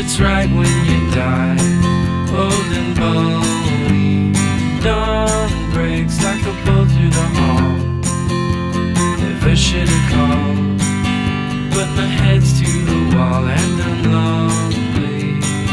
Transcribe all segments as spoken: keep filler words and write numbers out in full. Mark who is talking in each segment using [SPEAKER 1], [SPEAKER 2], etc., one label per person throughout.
[SPEAKER 1] it's right when you die, old and bony. Dawn breaks like a bolt through the hall. Never should have called, but my head's to the wall and I'm lonely.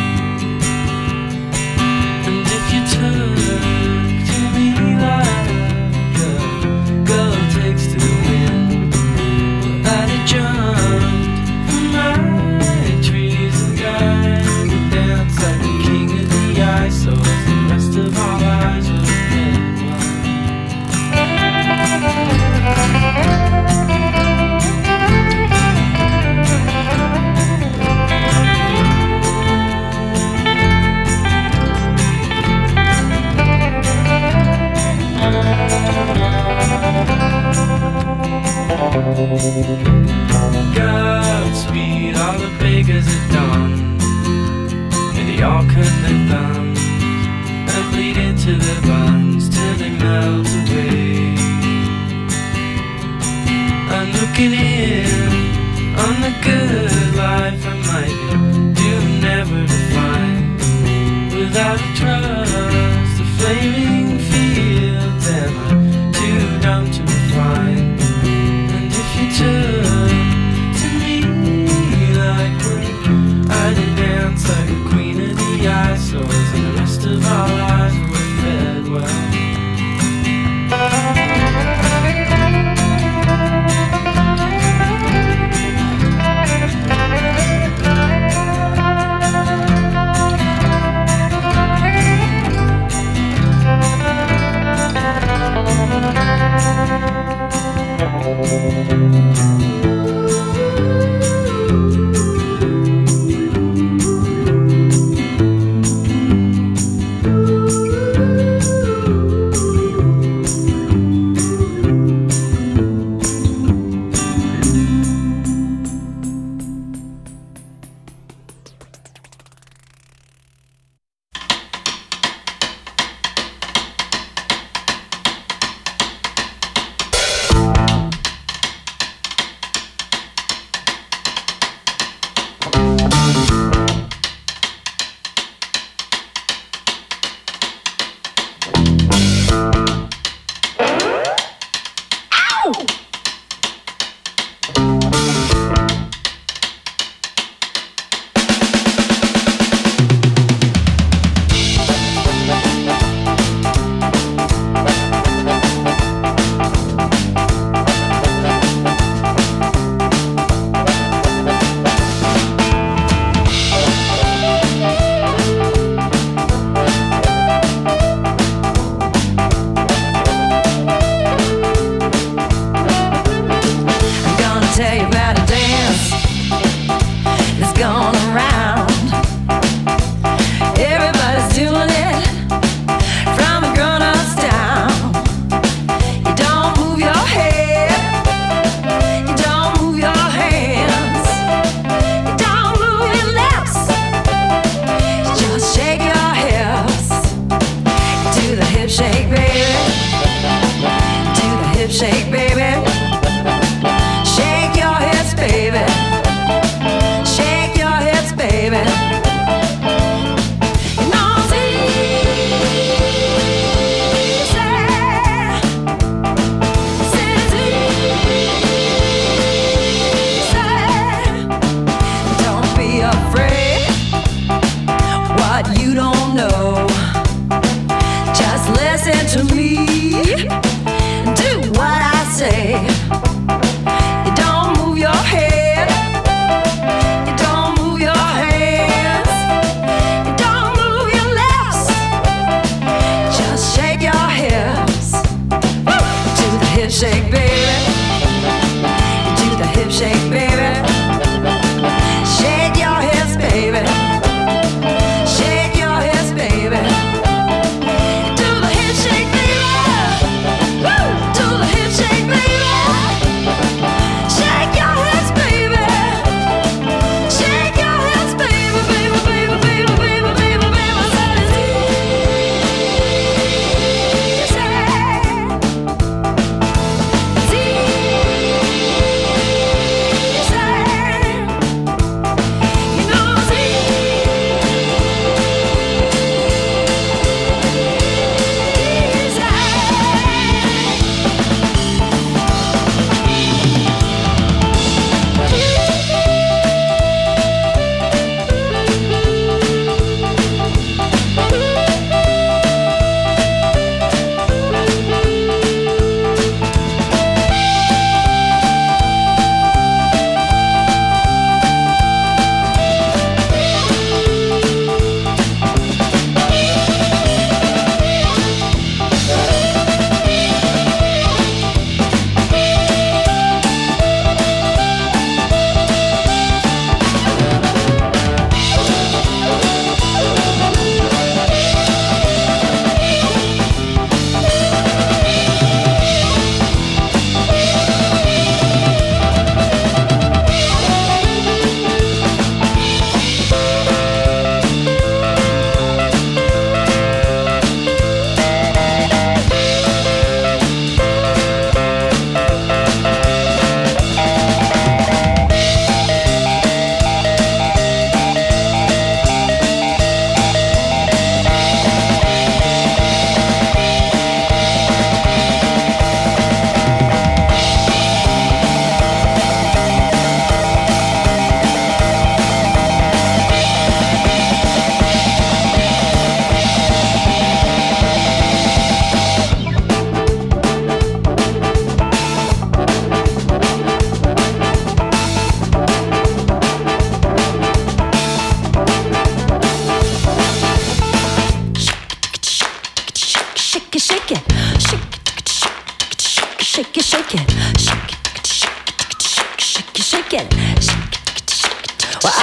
[SPEAKER 1] And if you took to me like a girl takes to the wind, well, I'd have jumped from my trees and gone to dance like the king of the ice, so as the rest of our lives would have been Godspeed, all the beggars at dawn, and they all cut their thumbs and bleed into their buns till they melt away. I'm looking in on the good life I might do never to find, without a trust, the flaming fields, and I'm too dumb to find. You took to me like when I did dance like a queen of the ice, so as the rest of our lives were fed well.
[SPEAKER 2] You don't move your head, you don't move your hands.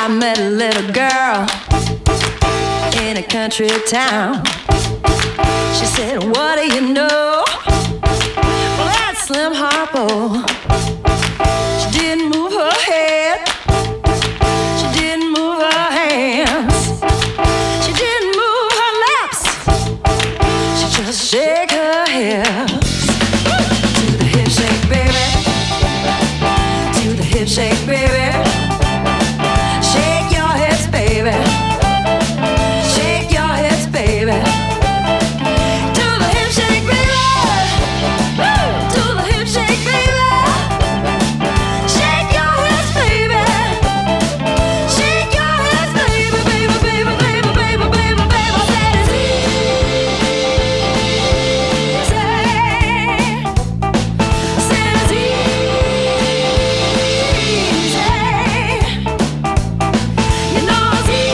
[SPEAKER 2] I met a little girl in a country town. She said, what do you know? Well, that's Slim Harpo. She didn't move her head. She didn't move her hands. She didn't move her lips. She just shake her hips. To the hip shake, baby. To the hip shake, baby. Shake your hips, baby. Shake your hips, baby. To the hip shake, baby. Woo! To the hip shake, baby. Shake your hips, baby. Shake your hips, baby, baby, baby, baby, baby, baby, baby. That is easy. That is easy. You know it's easy.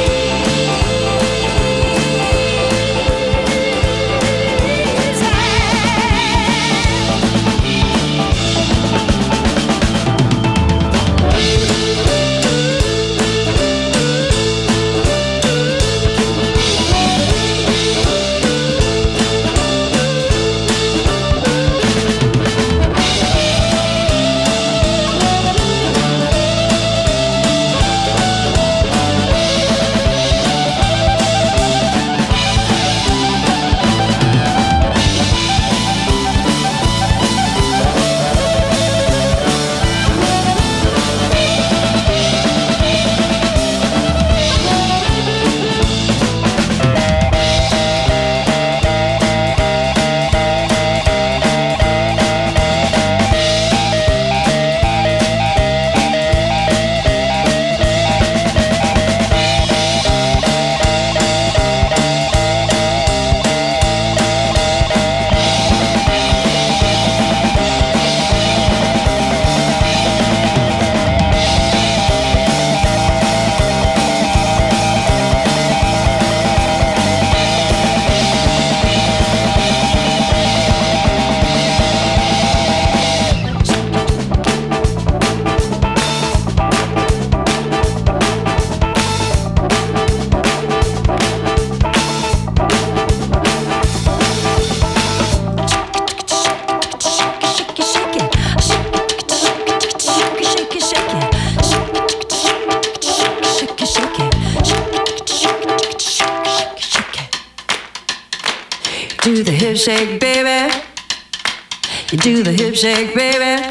[SPEAKER 2] Do the hip shake, baby. You do the hip shake, baby.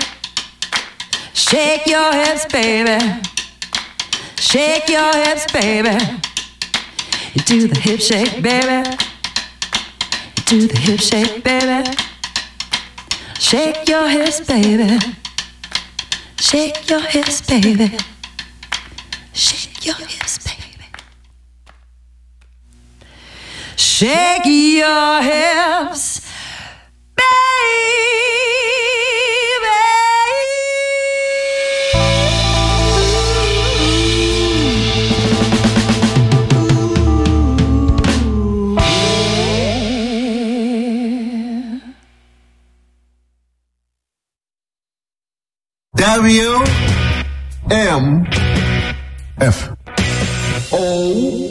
[SPEAKER 2] Shake your hips, baby. Shake your hips, baby. You do the hip shake, baby. You do the hip shake, baby. Shake your hips, baby. Shake your hips, baby. Shake your hips, baby. Shake your hips,
[SPEAKER 3] W M F O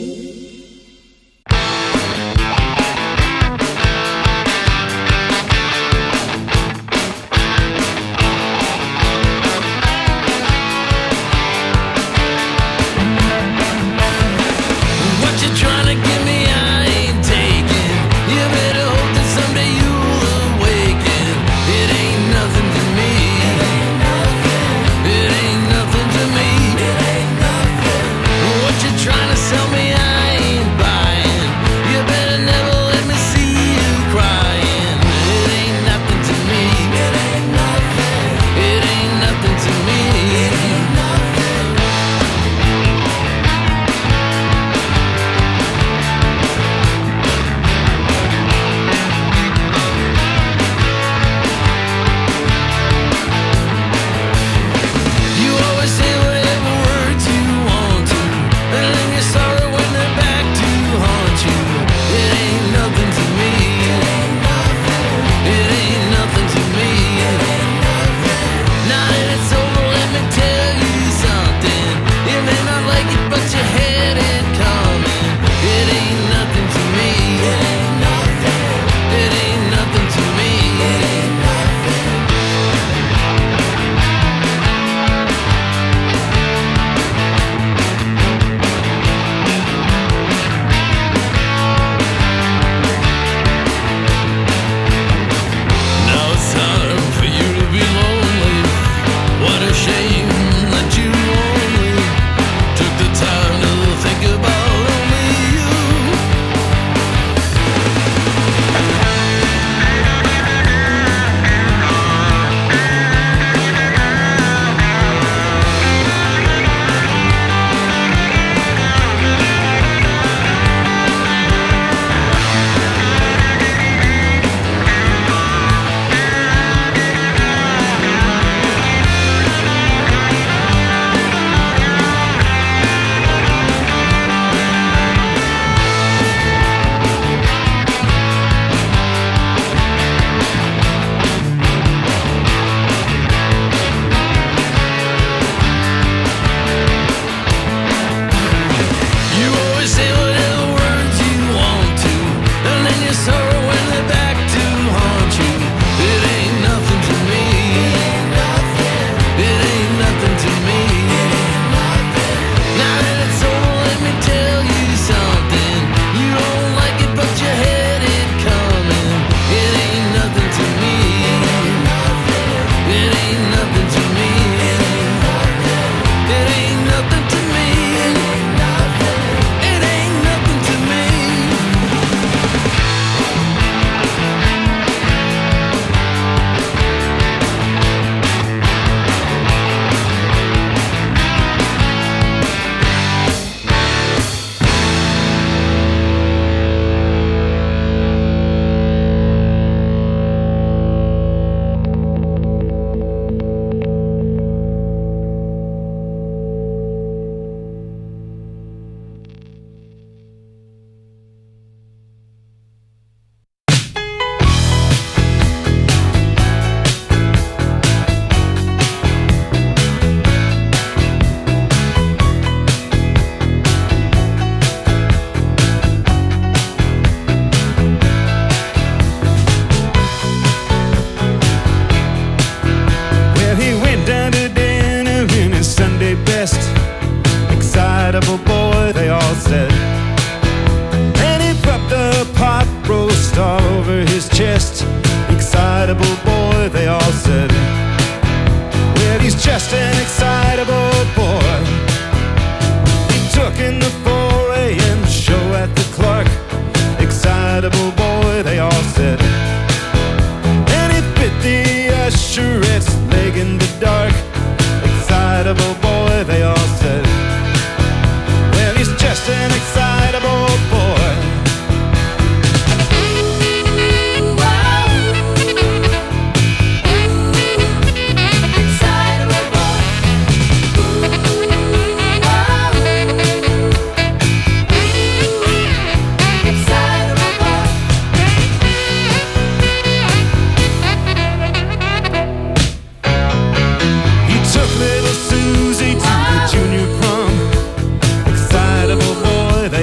[SPEAKER 1] Trying to sell me, I
[SPEAKER 4] just an excitable boy. They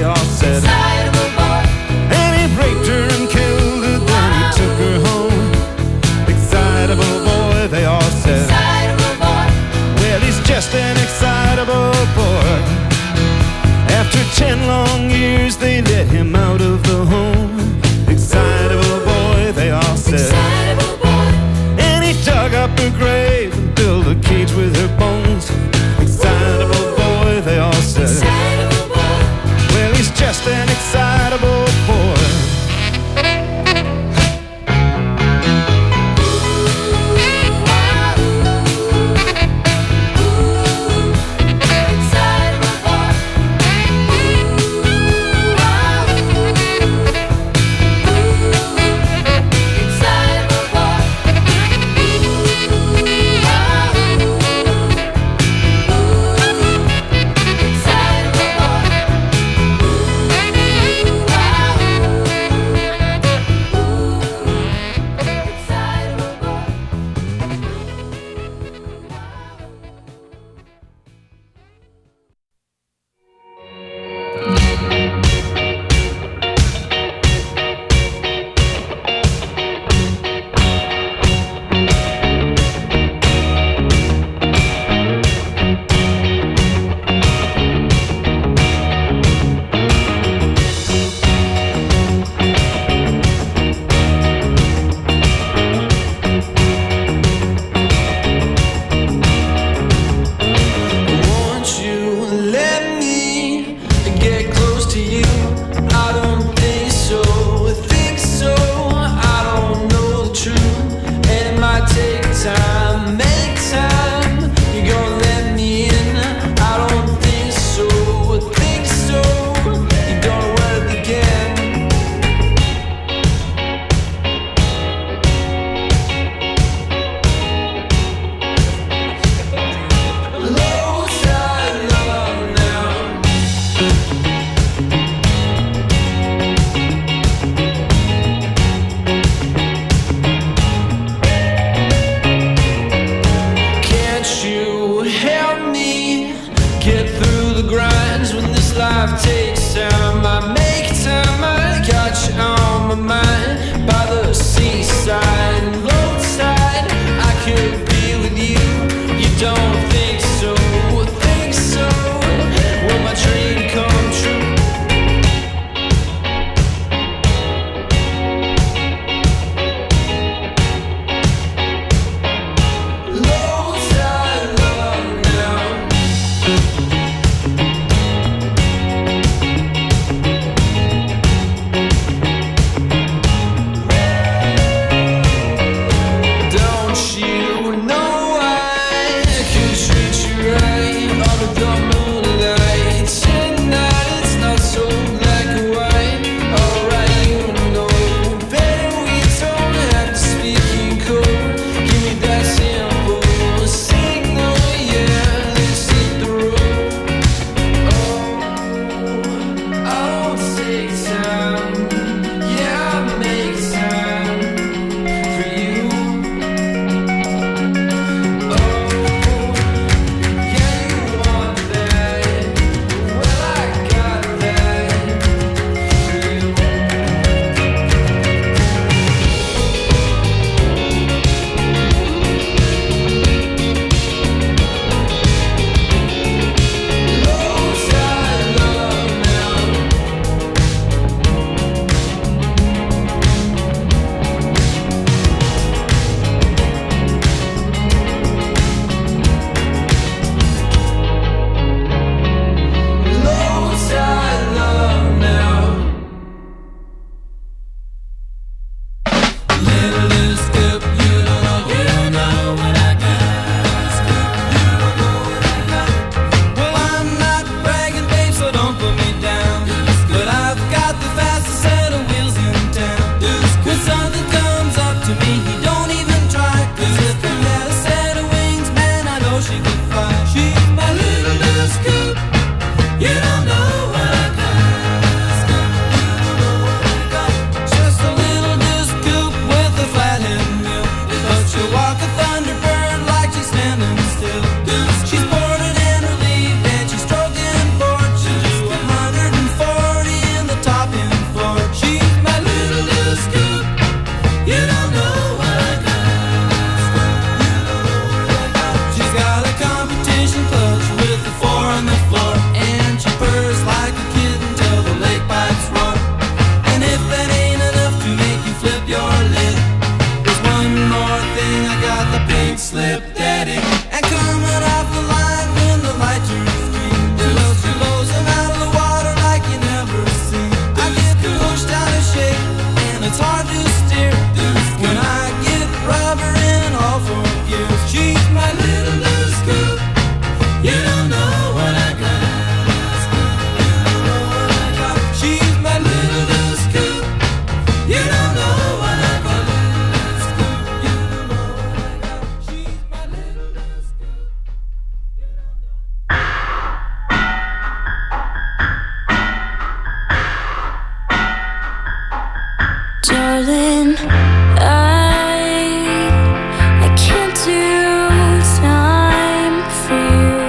[SPEAKER 5] darling, I I can't do time for you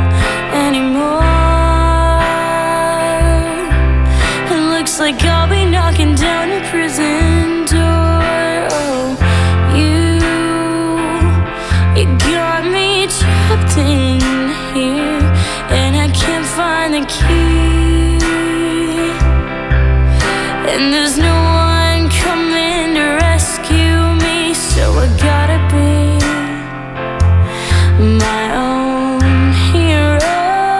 [SPEAKER 5] anymore. It looks like I'll be knocking down a prison door. Oh, you you got me trapped in here, and I can't find the key. And there's no one coming to rescue me, so I gotta be my own hero.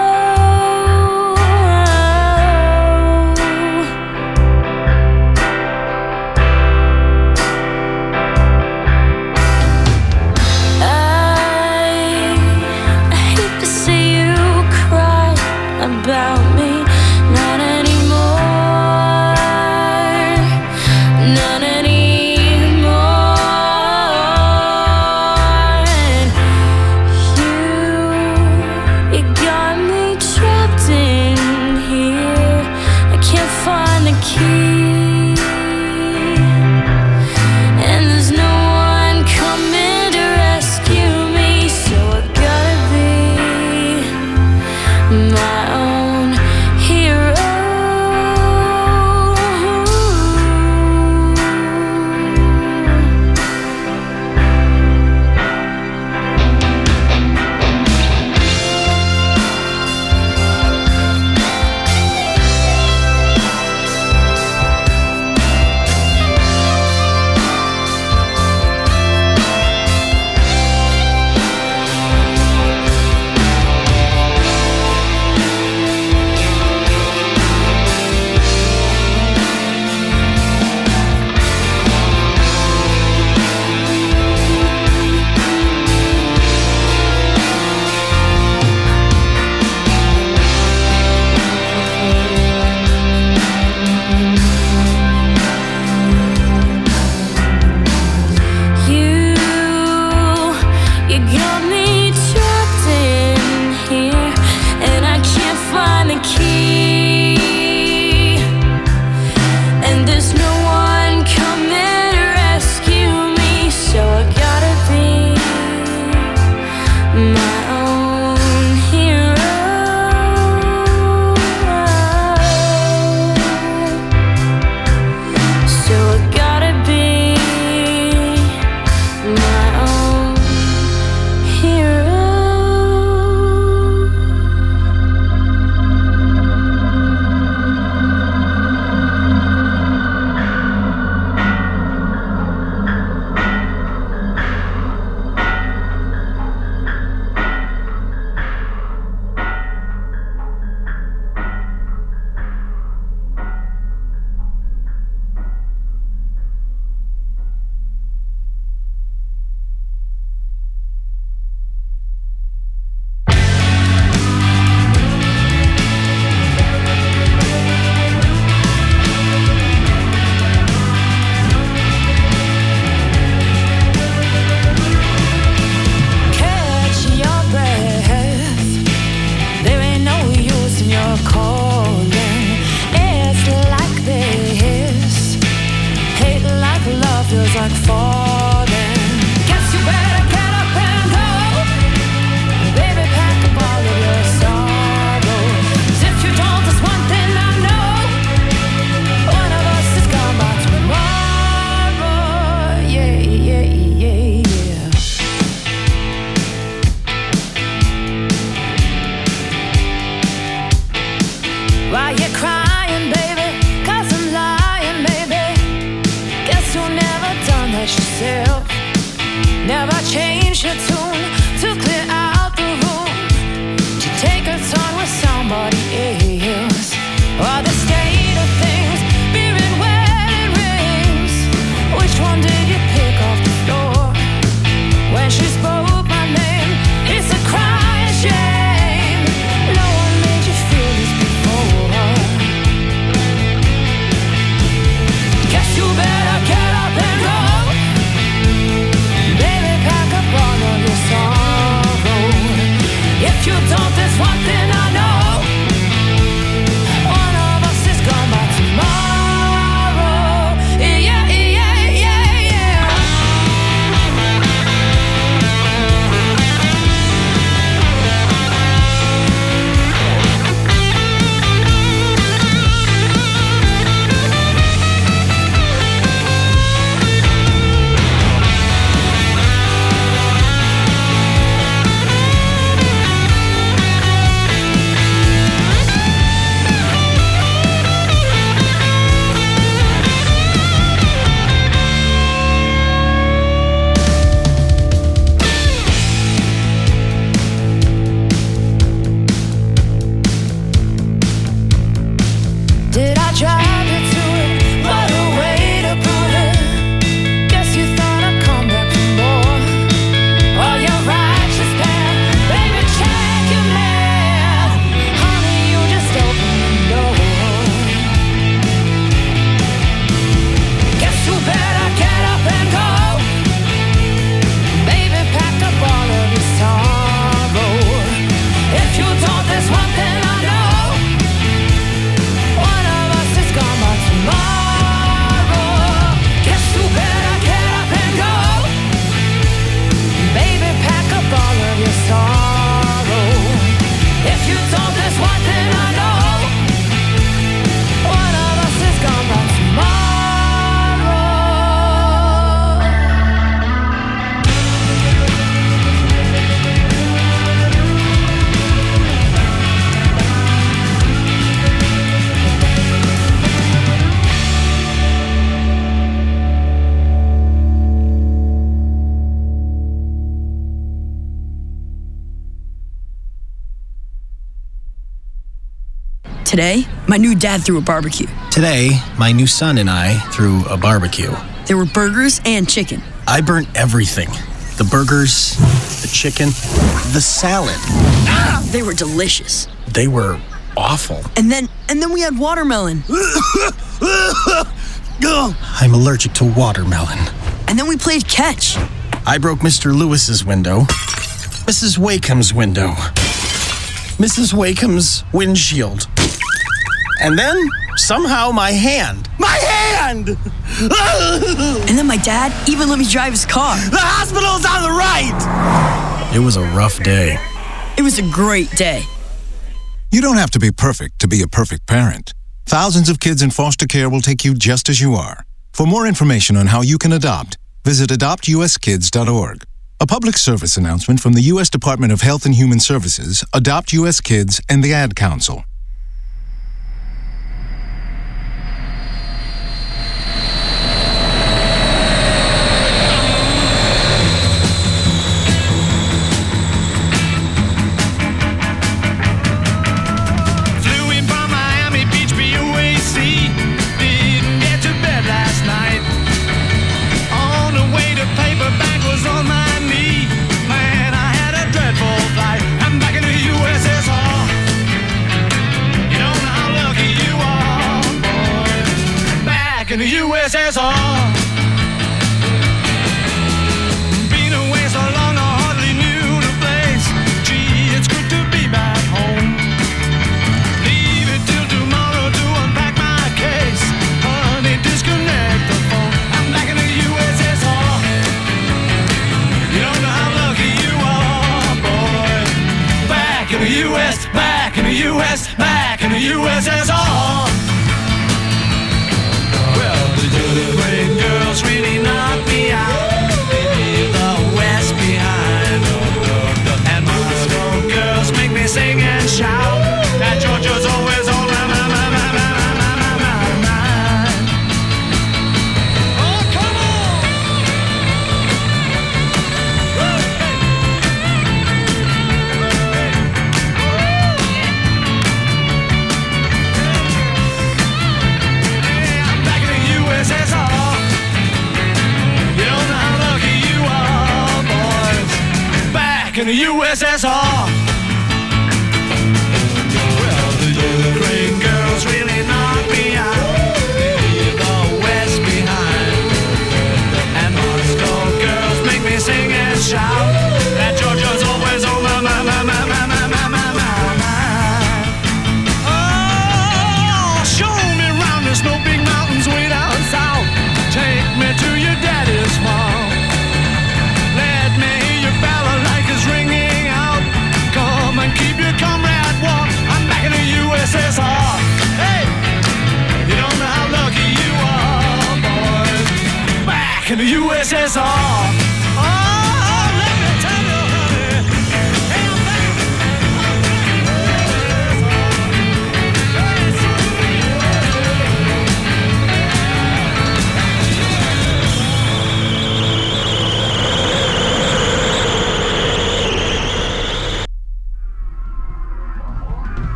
[SPEAKER 5] I, I hate to see you cry about me, not anymore. Not anymore. And you, you got me trapped in here. I can't find the key, and there's no one coming to rescue me, so I gotta be my own hero. You, you got me trapped in here, and I can't find the key. And there's no one coming to rescue me, so I gotta be my own hero. So I gotta be my own hero. Catch your breath. There ain't no use in your calling. It's like this. Hate like love feels like falling. Guess you better get up and go. Baby, pack up all of your sorrow. 'Cause if you don't, there's one thing I know. One of us is gone by tomorrow. Yeah, yeah, yeah, yeah. Why you crying, baby? 'Cause I'm lying, baby. Guess you've never done that yourself. Never changed your tune to clear out the room, to take a turn with somebody else. Or the state of things, beer and wedding rings. Which one did you pick off the floor? When she spoke my name, it's a crying shame. No one made you feel this before.
[SPEAKER 6] Today, my new dad threw a barbecue.
[SPEAKER 7] Today, my new son and I threw a barbecue.
[SPEAKER 6] There were burgers and chicken.
[SPEAKER 7] I burnt everything. The burgers, the chicken, the salad.
[SPEAKER 6] Ah, they were delicious.
[SPEAKER 7] They were awful.
[SPEAKER 6] And then, and then we had watermelon.
[SPEAKER 7] I'm allergic to watermelon.
[SPEAKER 6] And then we played catch.
[SPEAKER 7] I broke Mister Lewis's window, Missus Wakeham's window, Missus Wakeham's windshield. And then, somehow, my hand. My hand!
[SPEAKER 6] And then my dad even let me drive his car.
[SPEAKER 7] The hospital's on the right! It was a rough day.
[SPEAKER 6] It was a great day.
[SPEAKER 8] You don't have to be perfect to be a perfect parent. Thousands of kids in foster care will take you just as you are. For more information on how you can adopt, visit adopt u s kids dot org. A public service announcement from the U S Department of Health and Human Services, Adopt U S Kids, and the Ad Council.
[SPEAKER 4] In the U S S R, been away so long I hardly knew the place. Gee, it's good to be back home. Leave it till tomorrow to unpack my case. Honey, disconnect the phone. I'm back in the U S S R. You don't know how lucky you are, boy. Back in the U S, back in the U S, back in the U S S R. The great girls really knock me out. Leave the West behind. And Moscow girls make me sing and shout. That Georgia's always on my, my, my, my, my, my, my, my mind. Oh, come on! Hey, I'm back in the U S S R. In the U S S R. Well, the great girls really knock me out. Leave the West behind. And Moscow girls make me sing and shout. That Georgia's always on my, my, my, my, my, my, my, my, my, my. Oh, show me round the snow big mountains way down south. Take me to your daddy's farm. Let me hear your balalaikas ringing out. Come and keep your comrade warm. I'm back in the U S S R. Hey, you don't know how lucky you are, boys. Back in the U S S R. Oh, let me tell you, honey. Hey, I'm back.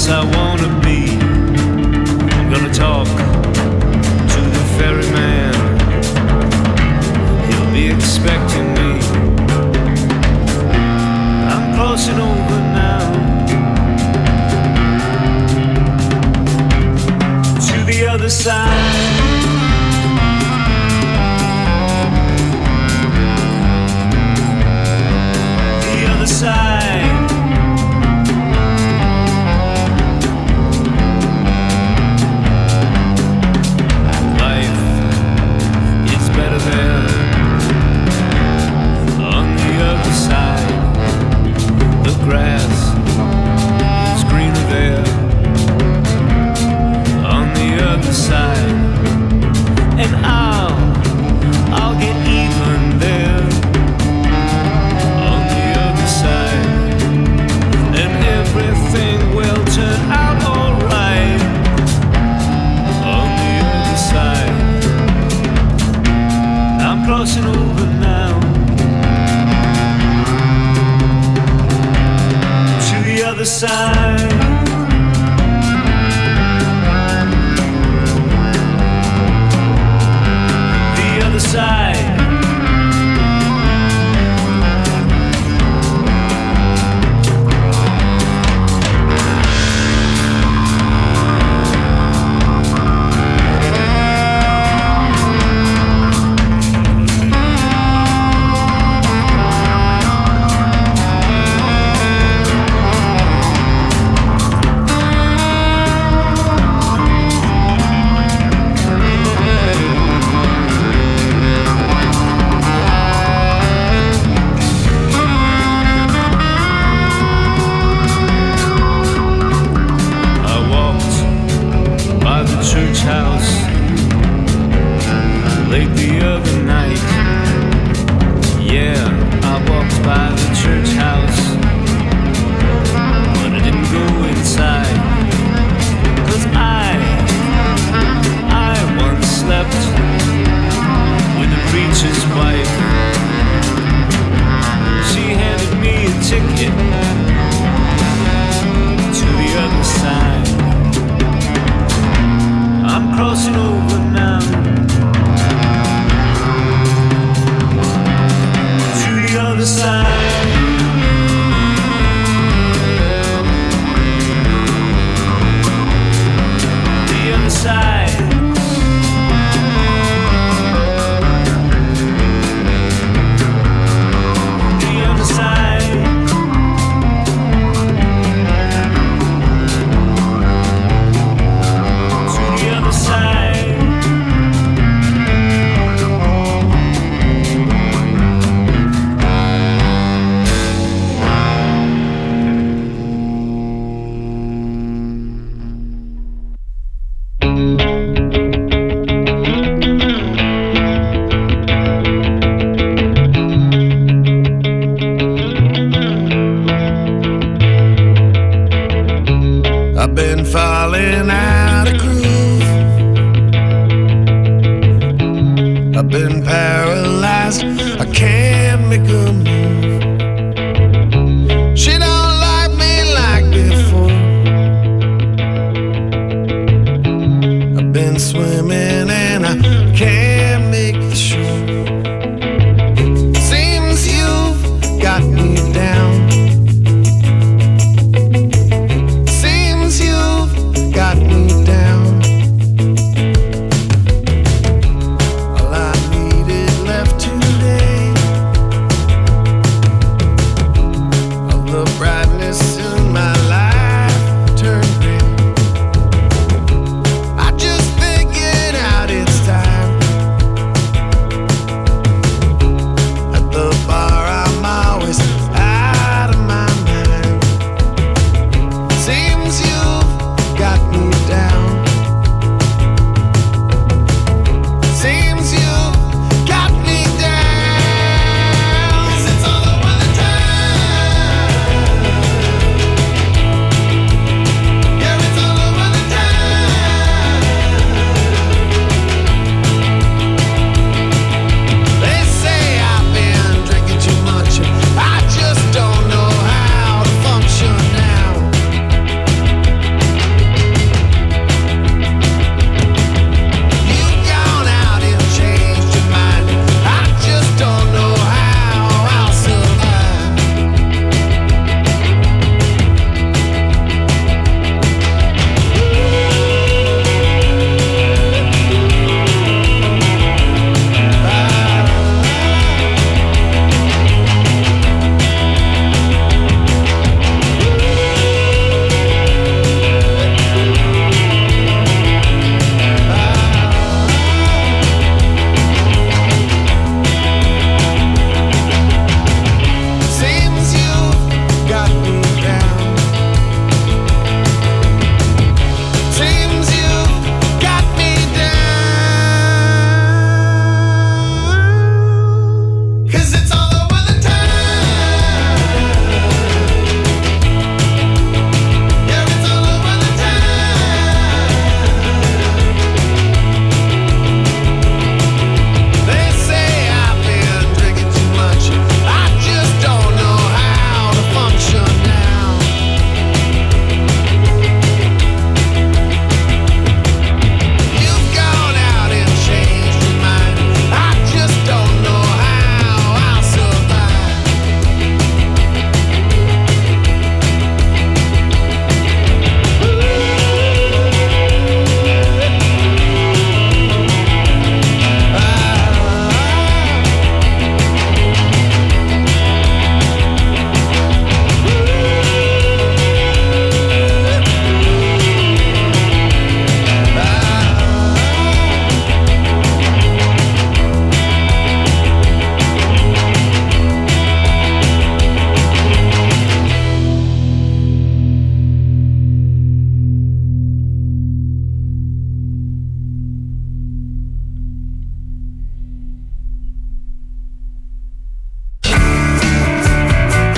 [SPEAKER 1] I wanna be. I'm gonna talk to the ferryman. He'll be expecting me. I'm crossing over now to the other side. The other side.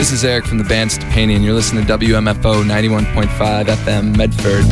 [SPEAKER 9] This is Eric from the band Stepani, and you're listening to W M F O ninety-one point five F M Medford.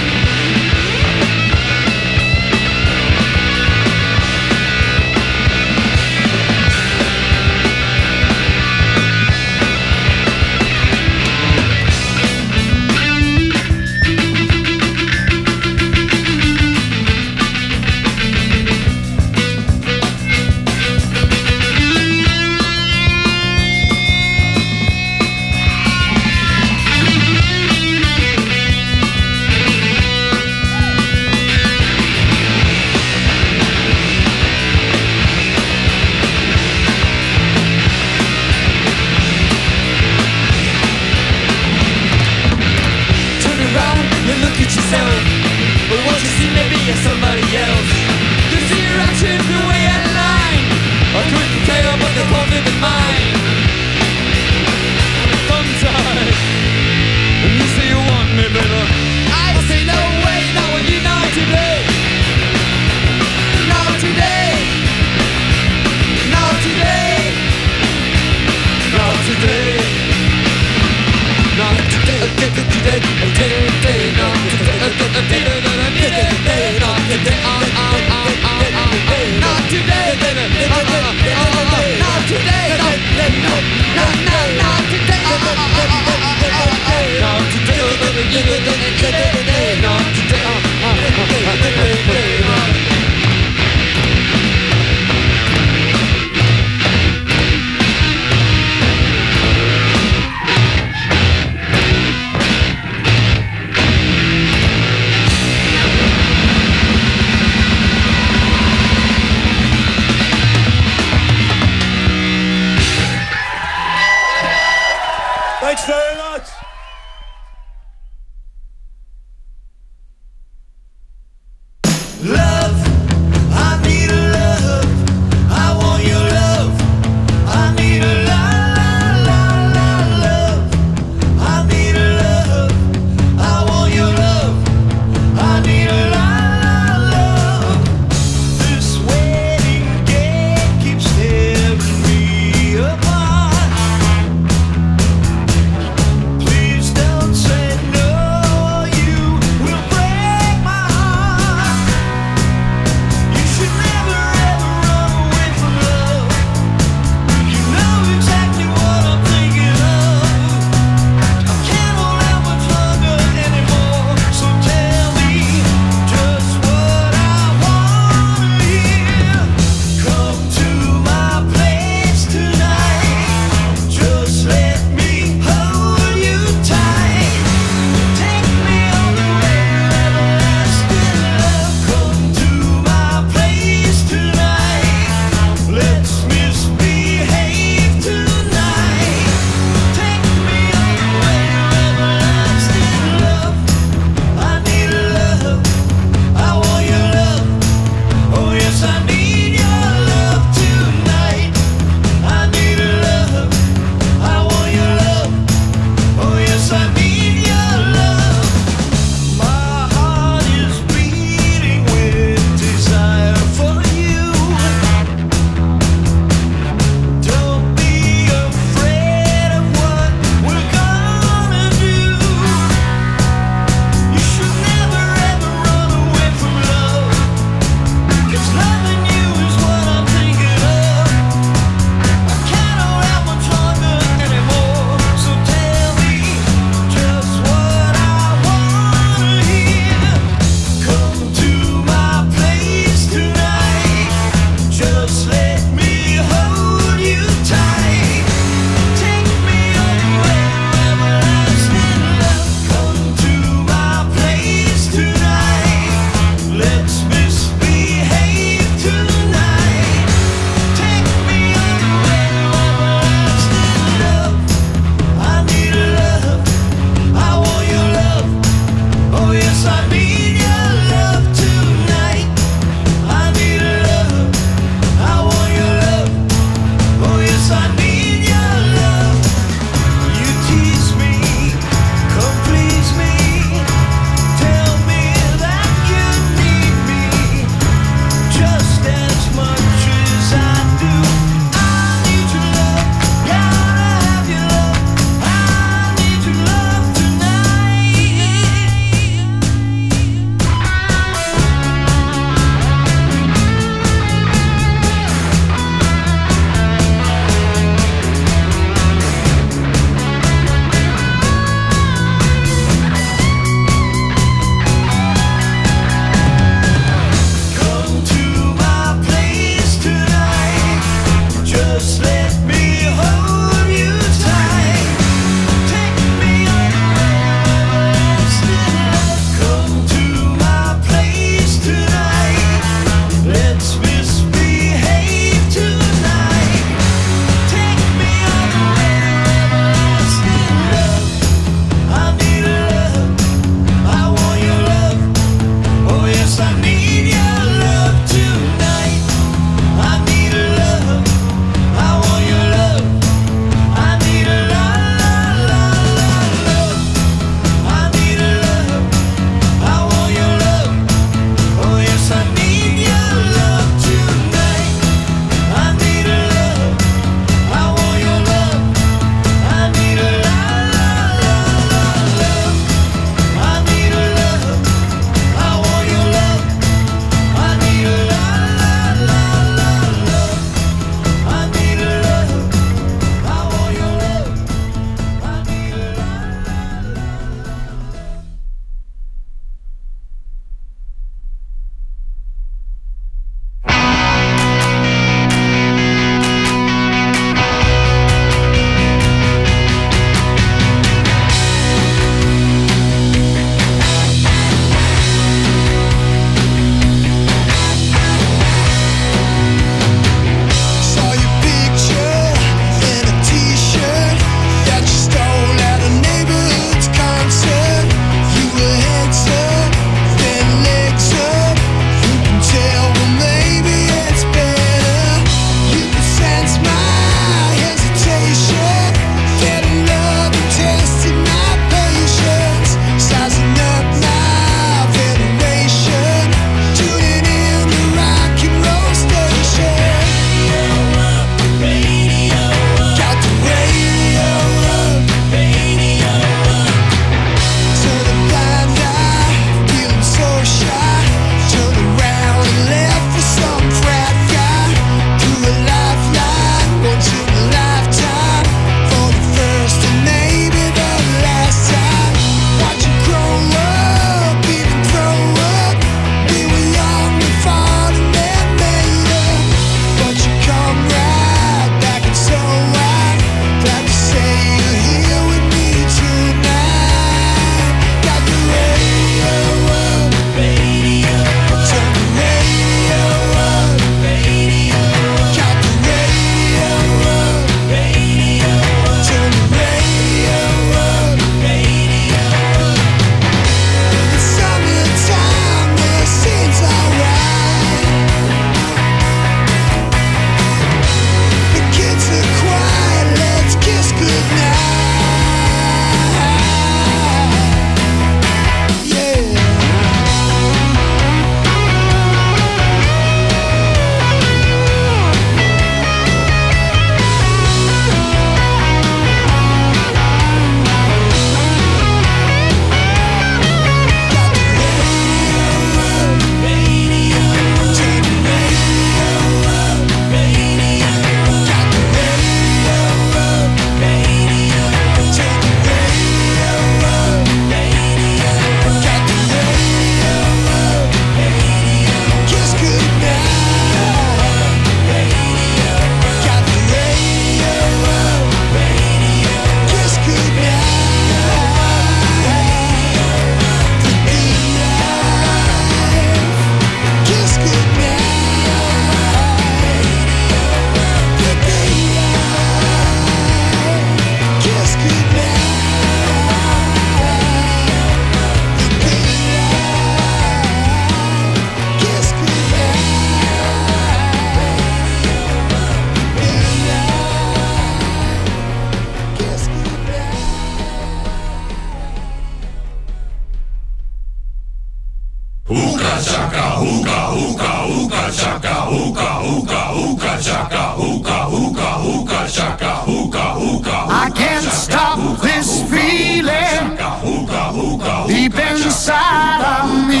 [SPEAKER 10] hookah chaka, hookah, hookah, hookah chaka, hookah, hookah, hookah chaka, hookah, hookah, hookah chaka, hookah, hookah.
[SPEAKER 4] I can't stop this feeling deep inside of me.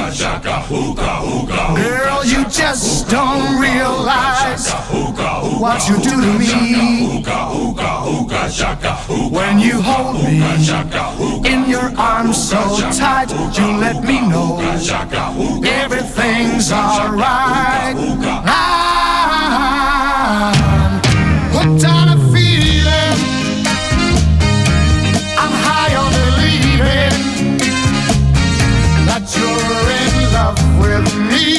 [SPEAKER 4] Girl, you just don't realize what you do to me. When you hold me in your arms so tight, you let me know everything's alright. I'm hooked on a feeling, I'm high on believing that you're in love with me.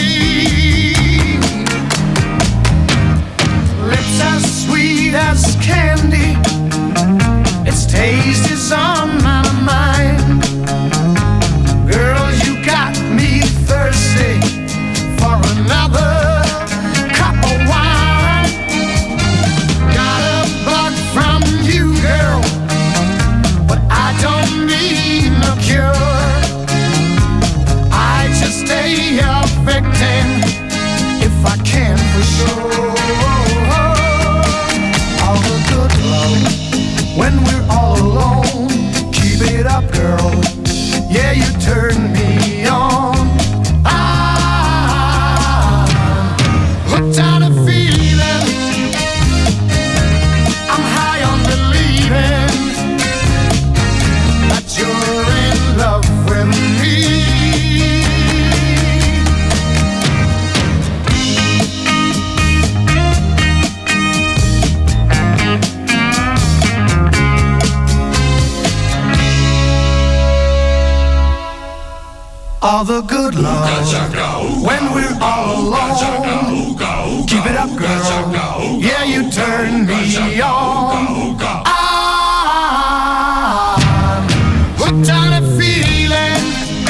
[SPEAKER 4] Lips as sweet as candy, its taste is on my mind. Girl, you got me thirsty for another cup of wine. Got a bug from you, girl, but I don't need no cure. I just stay your victim if I can for sure. All the good love when we're all alone, keep it up, girl. Yeah, you turn me on. I'm hooked on a feeling, I'm high on believing that you're in love with me. All the good love when we're all alone. Keep it up, girl. Yeah, you turn me on. I'm hooked on a feeling,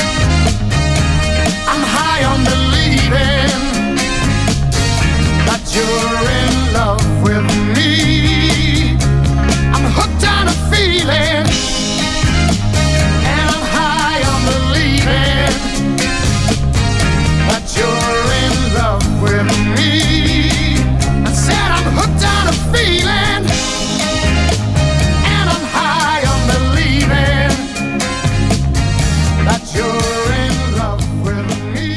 [SPEAKER 4] I'm high on believing that you're in love with me. I'm hooked on a feeling, and I'm high on believing that you're in love with me. I said I'm hooked on a feeling, and I'm high on believing that you're in love with me.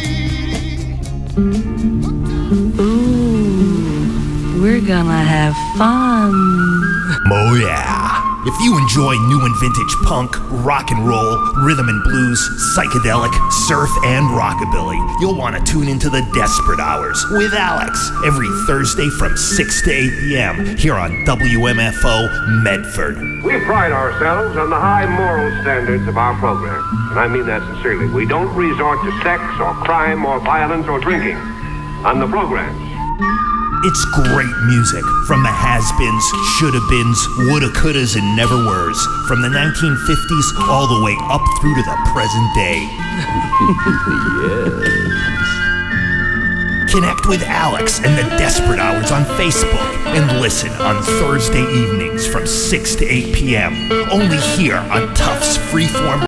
[SPEAKER 11] Ooh, we're gonna have fun.
[SPEAKER 12] Oh yeah. If you enjoy new and vintage punk, rock and roll, rhythm and blues, psychedelic, surf, and rockabilly, you'll want to tune into the Desperate Hours with Alex every Thursday from six to eight p.m. here on W M F O Medford.
[SPEAKER 13] We pride ourselves on the high moral standards of our program, and I mean that sincerely. We don't resort to sex or crime or violence or drinking on the programs.
[SPEAKER 12] It's great music from the has-beens, shoulda-beens, woulda-couldas, and never-weres, from the nineteen fifties all the way up through to the present day. Yes. Connect with Alex and the Desperate Hours on Facebook and listen on Thursday evenings from six to eight p.m. only here on Tufts Freeform